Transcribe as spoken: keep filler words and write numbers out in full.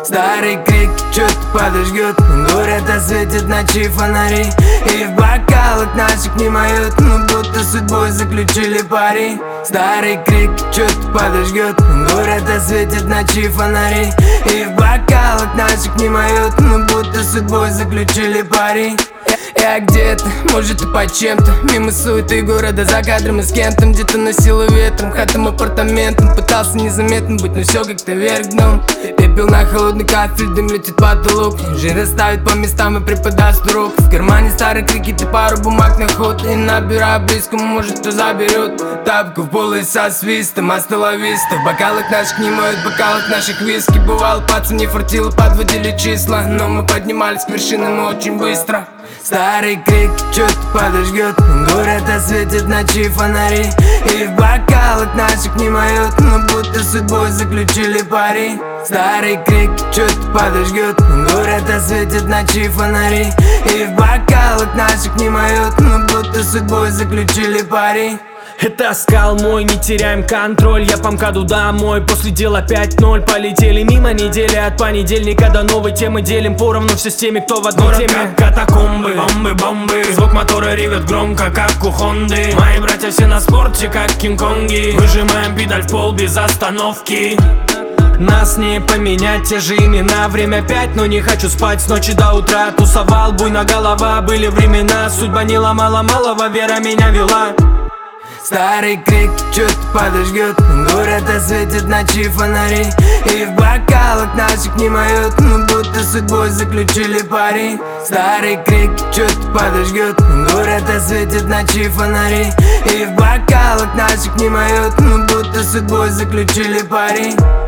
Старый крик, чё-то подожгет. Город осветит ночи фонари, и в бокалах наших не моют, ну будто судьбой заключили пари. Старый крик, чё-то подожгет. Город осветит ночи фонари, и в бокалах наших не моют, ну будто судьбой заключили пари. Я где-то, может и по чем-то, мимо суеты города, за кадром и с кем-то. Где-то носило ветром, хатам, апартаментом. Пытался незаметно быть, но все как-то вверх дном. Пепел на холодный кафель, дым летит потолок. Жизнь расставит по местам и преподаст урок. В кармане старый крикет и пару бумаг на ход. И набираю близкому, может кто заберет. Тапку в пол и со свистом, остановиста. В бокалах наших не моют, в бокалах наших виски. Бывало, пацан не фартило, подводили числа, но мы поднимались к вершинам очень быстро. Старый крик, чё-то подожгет. Город осветит ночи фонари, и в бокалах наших не моют, но будто судьбой заключили пари. Старый крик, чё-то подожгет. Город осветит ночи фонари, и в бокалах наших не моют, но будто судьбой заключили пари. Это скал мой, не теряем контроль. Я по МКАДу домой, после дела пять ноль. Полетели мимо недели, от понедельника до новой темы. Делим поровну все с теми, кто в одной теме. Как катакомбы, бомбы, бомбы. Звук мотора ревет громко, как у Хонды. Мои братья все на спорте, как Кинг-Конги. Выжимаем педаль в пол без остановки. Нас не поменять, те же имена. Время пять, но не хочу спать с ночи до утра. Тусовал, буйно голова, были времена. Судьба не ломала малого, вера меня вела. Старый крик, чё-то подожгет. Город осветит ночи фонари, и в бокалах наших не моют, ну будто судьбой заключили пари. Старый крик, чё-то подожгет. Город осветит ночи фонари, и в бокалах наших не моют, ну будто судьбой заключили пари.